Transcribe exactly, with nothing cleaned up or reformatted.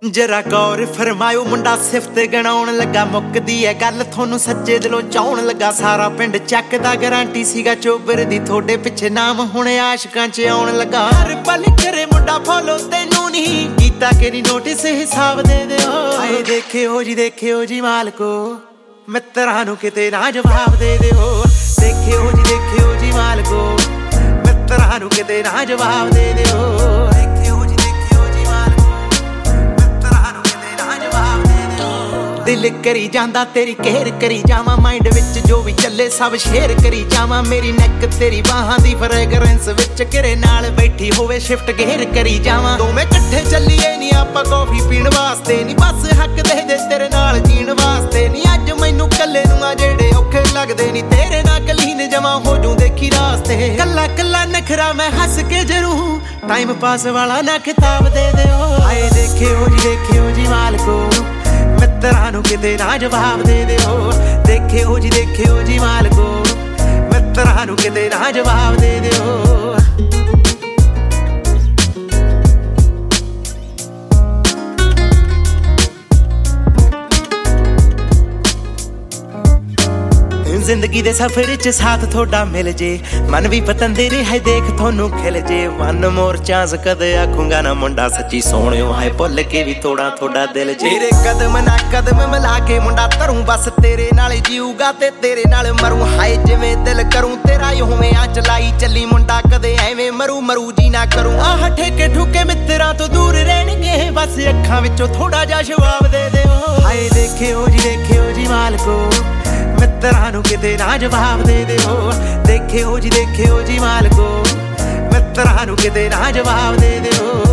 जरा गौर फरमायो मुंडा सिफत गणाउण लगा मुकदी है गल थोनू सच्चे दिलों चाउण लगा सारा पिंड चकदा गारंटी सीगा चोबर दी थोड़े पिछे नाम हुणे आशिकां च आउण लगा हर पल करे मुंडा फॉलो तेनू नहीं कीता केरी नोटिस हिसाब दे दिओ आए देखिओ जी देखिओ जी मालको मित्रां नू किते ना जवाब दे दिओ देखिओ जी देखिओ जी मालको मित्रां नू किते ना जवाब दे दिओ दिल करी जांदा तेरी केयर करी जावां माइंड विच जो भी चले सब शेयर करी जावां मेरी नैक तेरी बाहां दी फ्रेगरेंस विच किरे नाल बैठी होवे शिफ्ट गेयर करी जावां दोवें इकट्ठे चलीए नी आपां कॉफी पीण वास्ते नी बस हक दे दे तेरे नाल जीण वास्ते नी अज मैनू कल्ले नूं आ जेड़े औखे लगदे नी तेरे नाल कलीन जमा हो जूं देखी रास्ते कल्ला कल्ला नखरा मैं हस के जरूं टाइम पास वाला ना किताब दे दिओ आए देखिओ जी देखिओ जी मालको मित्रां नू किते ना जवाब दे दिओ देखिओ जी देखिओ जी मालको मित्रां नू किते ना जवाब दे दिओ जिंदगी दे सफर च साथ थोड़ा मिल जे मन भी पतंदे रहे देख थोनू खिल जे वन मोर चांस कदे आखूंगा ना मुंडा सच्ची सोहणिओ हाय भुल के भी थोड़ा थोड़ा दिल जे तेरे कदम ना कदम मिला के मुंडा धरूं बस तेरे नाल जीऊगा ते तेरे नाल मरूं हाय जिवें दिल करूं तेरा ही होवे आ चलाई चली मुंडा कदे एवें मरू मरू जी ना करूं आह ठेके ठुके मित्रां तो दूर रहणगे बस अखां विचों थोड़ा जा जवाब दे दिओ हाय देखिओ जी देखिओ जी मालको मित्रां नू किते ना जवाब दे दिओ देखिओ जी देखिओ जी मालको मित्रां नू किते ना जवाब दे दिओ।